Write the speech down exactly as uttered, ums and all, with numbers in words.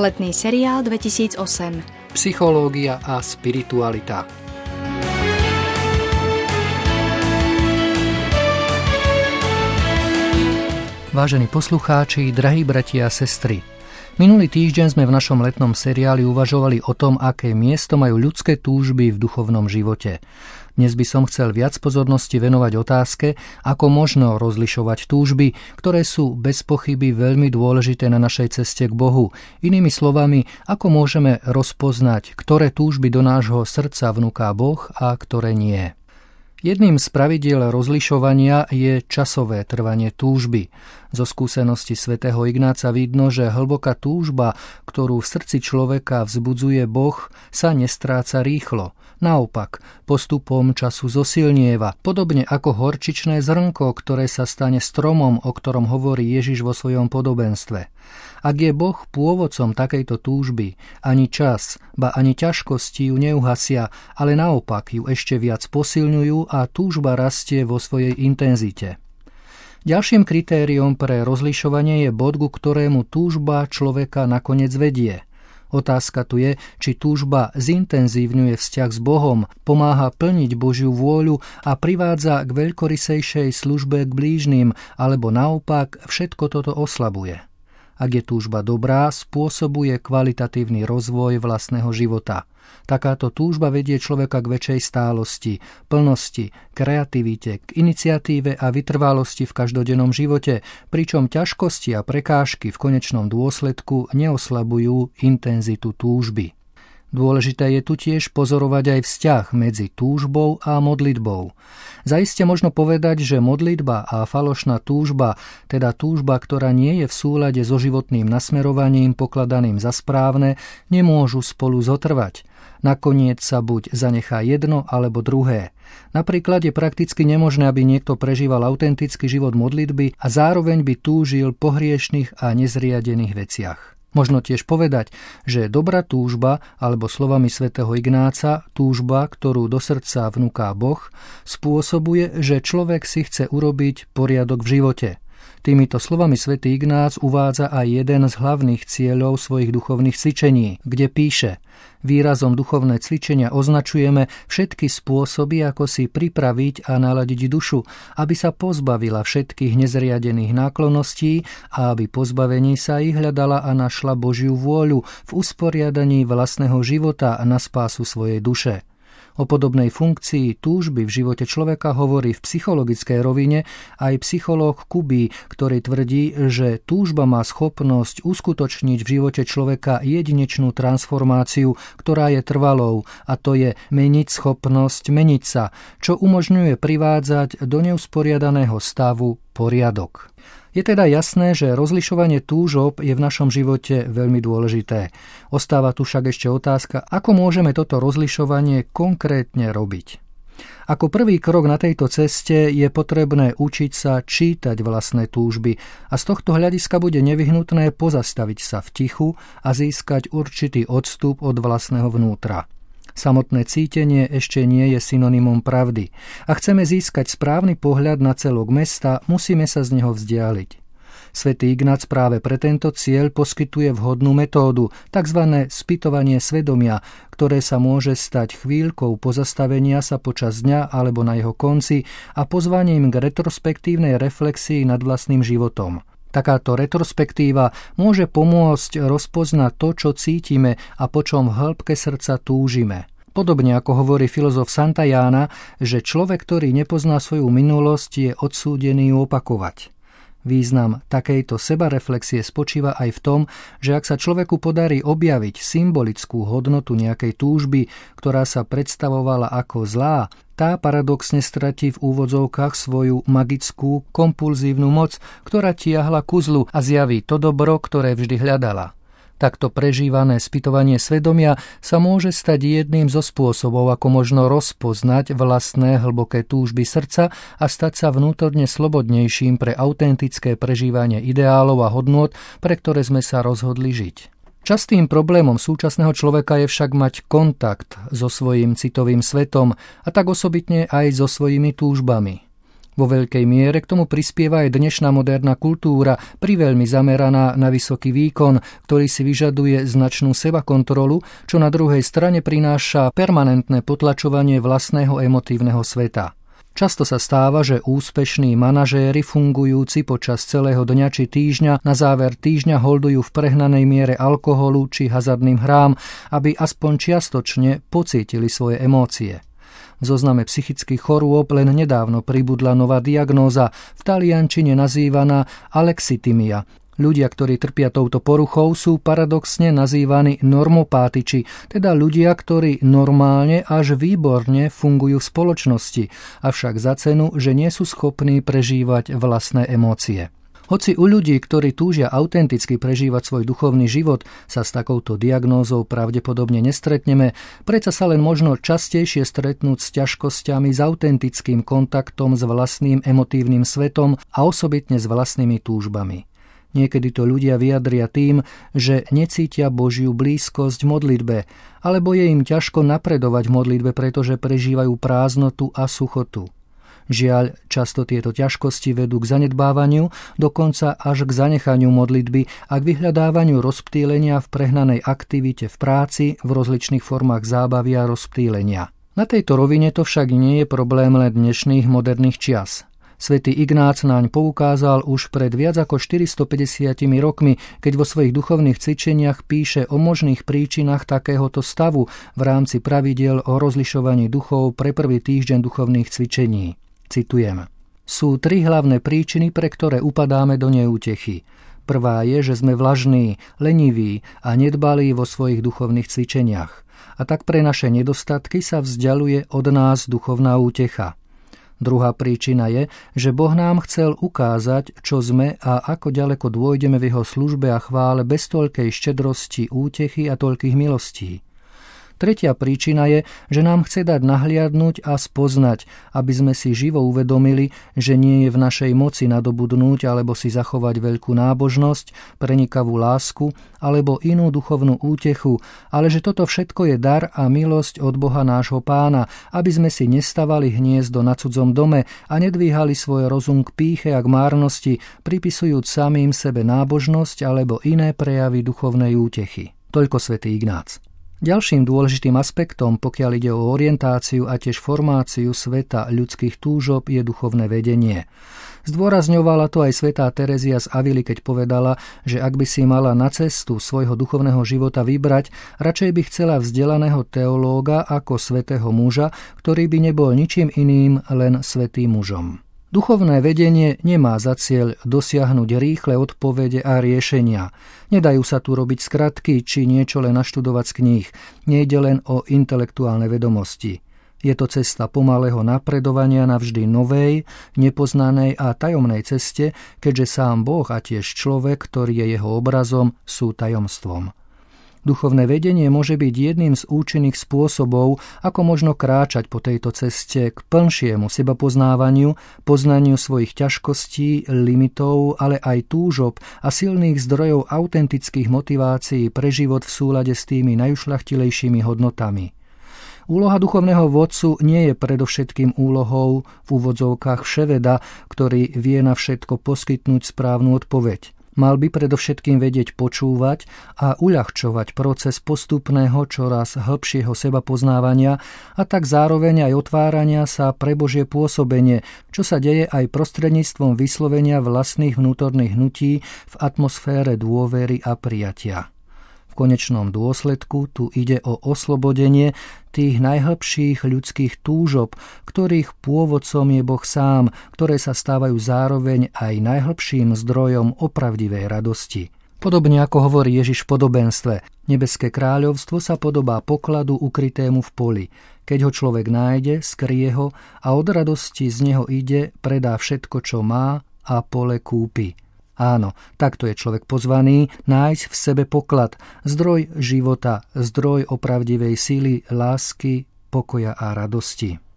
Letný seriál dvetisícosem. Psychológia a spiritualita. Vážení poslucháči, drahí bratia a sestry, minulý týždeň sme v našom letnom seriáli uvažovali o tom, aké miesto majú ľudské túžby v duchovnom živote. Dnes by som chcel viac pozornosti venovať otázke, ako možno rozlišovať túžby, ktoré sú bez pochyby veľmi dôležité na našej ceste k Bohu. Inými slovami, ako môžeme rozpoznať, ktoré túžby do nášho srdca vnúka Boh a ktoré nie. Jedným z pravidiel rozlišovania je časové trvanie túžby. Zo skúsenosti svätého Ignáca vidno, že hlboká túžba, ktorú v srdci človeka vzbudzuje Boh, sa nestráca rýchlo. Naopak, postupom času zosilnieva, podobne ako horčičné zrnko, ktoré sa stane stromom, o ktorom hovorí Ježiš vo svojom podobenstve. Ak je Boh pôvodcom takejto túžby, ani čas, ba ani ťažkosti ju neuhasia, ale naopak ju ešte viac posilňujú a túžba rastie vo svojej intenzite. Ďalším kritériom pre rozlišovanie je bod, ku ktorému túžba človeka nakoniec vedie. Otázka tu je, či túžba zintenzívňuje vzťah s Bohom, pomáha plniť Božiu vôľu a privádza k veľkorysejšej službe k blížnym, alebo naopak všetko toto oslabuje. Ak je túžba dobrá, spôsobuje kvalitatívny rozvoj vlastného života. Takáto túžba vedie človeka k väčšej stálosti, plnosti, kreativite, k iniciatíve a vytrvalosti v každodennom živote, pričom ťažkosti a prekážky v konečnom dôsledku neoslabujú intenzitu túžby. Dôležité je tu tiež pozorovať aj vzťah medzi túžbou a modlitbou. Zaiste možno povedať, že modlitba a falošná túžba, teda túžba, ktorá nie je v súlade so životným nasmerovaním pokladaným za správne, nemôžu spolu zotrvať. Nakoniec sa buď zanechá jedno alebo druhé. Napríklad je prakticky nemožné, aby niekto prežíval autentický život modlitby a zároveň by túžil po hriešnych a nezriadených veciach. Možno tiež povedať, že dobrá túžba, alebo slovami svätého Ignáca, túžba, ktorú do srdca vnúka Boh, spôsobuje, že človek si chce urobiť poriadok v živote. Týmito slovami svätý Ignác uvádza aj jeden z hlavných cieľov svojich duchovných cvičení, kde píše: výrazom duchovné cvičenia označujeme všetky spôsoby, ako si pripraviť a naladiť dušu, aby sa pozbavila všetkých nezriadených náklonností a aby po zbavení sa ich hľadala a našla Božiu vôľu v usporiadaní vlastného života na spásu svojej duše. O podobnej funkcii túžby v živote človeka hovorí v psychologickej rovine aj psychológ Kubí, ktorý tvrdí, že túžba má schopnosť uskutočniť v živote človeka jedinečnú transformáciu, ktorá je trvalou, a to je meniť schopnosť meniť sa, čo umožňuje privádzať do neusporiadaného stavu poriadok. Je teda jasné, že rozlišovanie túžob je v našom živote veľmi dôležité. Ostáva tu však ešte otázka, ako môžeme toto rozlišovanie konkrétne robiť. Ako prvý krok na tejto ceste je potrebné učiť sa čítať vlastné túžby a z tohto hľadiska bude nevyhnutné pozastaviť sa v tichu a získať určitý odstup od vlastného vnútra. Samotné cítenie ešte nie je synonymom pravdy. A chceme získať správny pohľad na celok mesta, musíme sa z neho vzdialiť. Svätý Ignác práve pre tento cieľ poskytuje vhodnú metódu, tzv. Spytovanie svedomia, ktoré sa môže stať chvíľkou pozastavenia sa počas dňa alebo na jeho konci a pozvaním k retrospektívnej reflexii nad vlastným životom. Takáto retrospektíva môže pomôcť rozpoznať to, čo cítime a po čom v hĺbke srdca túžime. Podobne ako hovorí filozof Santayana, že človek, ktorý nepozná svoju minulosť, je odsúdený ju opakovať. Význam takejto sebareflexie spočíva aj v tom, že ak sa človeku podarí objaviť symbolickú hodnotu nejakej túžby, ktorá sa predstavovala ako zlá, tá paradoxne stratí v úvodzovkách svoju magickú, kompulzívnu moc, ktorá tiahla ku zlu a zjaví to dobro, ktoré vždy hľadala. Takto prežívané spytovanie svedomia sa môže stať jedným zo spôsobov, ako možno rozpoznať vlastné hlboké túžby srdca a stať sa vnútorne slobodnejším pre autentické prežívanie ideálov a hodnôt, pre ktoré sme sa rozhodli žiť. Častým problémom súčasného človeka je však mať kontakt so svojím citovým svetom a tak osobitne aj so svojimi túžbami. Vo veľkej miere k tomu prispieva aj dnešná moderná kultúra, priveľmi zameraná na vysoký výkon, ktorý si vyžaduje značnú sebakontrolu, čo na druhej strane prináša permanentné potlačovanie vlastného emotívneho sveta. Často sa stáva, že úspešní manažéri fungujúci počas celého dňa či týždňa na záver týždňa holdujú v prehnanej miere alkoholu či hazardným hrám, aby aspoň čiastočne pocítili svoje emócie. V zozname psychických chorôb len nedávno pribudla nová diagnóza, v taliančine nazývaná alexitimia. Ľudia, ktorí trpia touto poruchou, sú paradoxne nazývaní normopátiči, teda ľudia, ktorí normálne až výborne fungujú v spoločnosti, avšak za cenu, že nie sú schopní prežívať vlastné emócie. Hoci u ľudí, ktorí túžia autenticky prežívať svoj duchovný život, sa s takouto diagnózou pravdepodobne nestretneme, predsa sa len možno častejšie stretnúť s ťažkosťami, s autentickým kontaktom s vlastným emotívnym svetom a osobitne s vlastnými túžbami. Niekedy to ľudia vyjadria tým, že necítia Božiu blízkosť v modlitbe, alebo je im ťažko napredovať v modlitbe, pretože prežívajú prázdnotu a suchotu. Žiaľ, často tieto ťažkosti vedú k zanedbávaniu, dokonca až k zanechaniu modlitby a k vyhľadávaniu rozptýlenia v prehnanej aktivite v práci, v rozličných formách zábavy a rozptýlenia. Na tejto rovine to však nie je problém len dnešných moderných čias. Svätý Ignác naň poukázal už pred viac ako štyristopäťdesiatimi rokmi, keď vo svojich duchovných cvičeniach píše o možných príčinách takéhoto stavu v rámci pravidiel o rozlišovaní duchov pre prvý týždeň duchovných cvičení. Citujem. Sú tri hlavné príčiny, pre ktoré upadáme do neútechy. Prvá je, že sme vlažní, leniví a nedbalí vo svojich duchovných cvičeniach. A tak pre naše nedostatky sa vzdialuje od nás duchovná útecha. Druhá príčina je, že Boh nám chcel ukázať, čo sme a ako ďaleko dôjdeme v jeho službe a chvále bez toľkej štedrosti, útechy a toľkých milostí. Tretia príčina je, že nám chce dať nahliadnúť a spoznať, aby sme si živo uvedomili, že nie je v našej moci nadobudnúť alebo si zachovať veľkú nábožnosť, prenikavú lásku alebo inú duchovnú útechu, ale že toto všetko je dar a milosť od Boha nášho Pána, aby sme si nestavali hniezdo na cudzom dome a nedvíhali svoj rozum k pýche a k márnosti, pripisujúc samým sebe nábožnosť alebo iné prejavy duchovnej útechy. Toľko svätý Ignác. Ďalším dôležitým aspektom, pokiaľ ide o orientáciu a tiež formáciu sveta ľudských túžob, je duchovné vedenie. Zdôrazňovala to aj svätá Terezia z Avily, keď povedala, že ak by si mala na cestu svojho duchovného života vybrať, radšej by chcela vzdelaného teológa ako svätého muža, ktorý by nebol ničím iným, len svätým mužom. Duchovné vedenie nemá za cieľ dosiahnuť rýchle odpovede a riešenia. Nedajú sa tu robiť skratky či niečo len naštudovať z kníh. Nejde len o intelektuálne vedomosti. Je to cesta pomalého napredovania navždy novej, nepoznanej a tajomnej ceste, keďže sám Boh a tiež človek, ktorý je jeho obrazom, sú tajomstvom. Duchovné vedenie môže byť jedným z účinných spôsobov, ako možno kráčať po tejto ceste k plnšiemu sebapoznávaniu, poznaniu svojich ťažkostí, limitov, ale aj túžob a silných zdrojov autentických motivácií pre život v súlade s tými najušľachtilejšími hodnotami. Úloha duchovného vodcu nie je predovšetkým úlohou v úvodzovkách vševeda, ktorý vie na všetko poskytnúť správnu odpoveď. Mal by predovšetkým vedieť počúvať a uľahčovať proces postupného, čoraz hĺbšieho sebapoznávania a tak zároveň aj otvárania sa pre Božie pôsobenie, čo sa deje aj prostredníctvom vyslovenia vlastných vnútorných hnutí v atmosfére dôvery a prijatia. V konečnom dôsledku tu ide o oslobodenie tých najhlbších ľudských túžob, ktorých pôvodcom je Boh sám, ktoré sa stávajú zároveň aj najhlbším zdrojom opravdivej radosti. Podobne ako hovorí Ježiš v podobenstve, nebeské kráľovstvo sa podobá pokladu ukrytému v poli. Keď ho človek nájde, skrie ho a od radosti z neho ide, predá všetko, čo má a pole kúpi. Áno, takto je človek pozvaný nájsť v sebe poklad, zdroj života, zdroj opravdivej síly, lásky, pokoja a radosti.